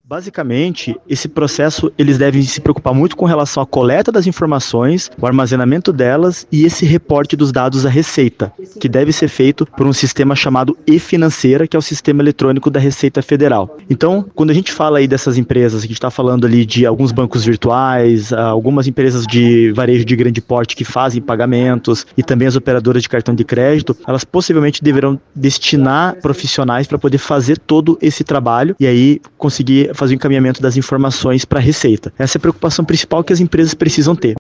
Basicamente, esse processo, eles devem se preocupar muito com relação à coleta das informações, o armazenamento delas e esse reporte dos dados à Receita, que deve ser feito por um sistema chamado e-Financeira, que é o sistema eletrônico da Receita Federal. Então, quando a gente fala aí dessas empresas, a gente está falando ali de alguns bancos virtuais, algumas empresas de varejo de grande porte que fazem pagamentos e também as operadoras de cartão de crédito, elas possivelmente deverão destinar profissionais para poder fazer todo esse trabalho e aí conseguir fazer o encaminhamento das informações para a Receita. Essa é a preocupação principal que as empresas precisam ter.